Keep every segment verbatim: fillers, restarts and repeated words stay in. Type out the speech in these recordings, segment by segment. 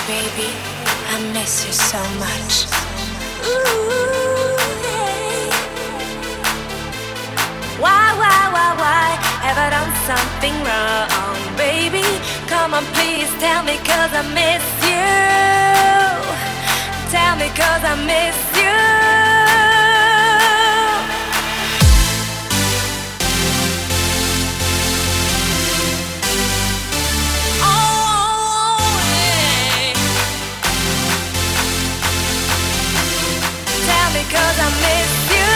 baby, I miss you so much. Ooh, hey. Why, why, why, why have I done something wrong, baby? Come on, please tell me, cause I miss you. Tell me, cause I miss you. Cause I miss you.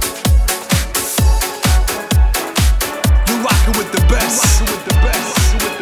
With the best. With the best.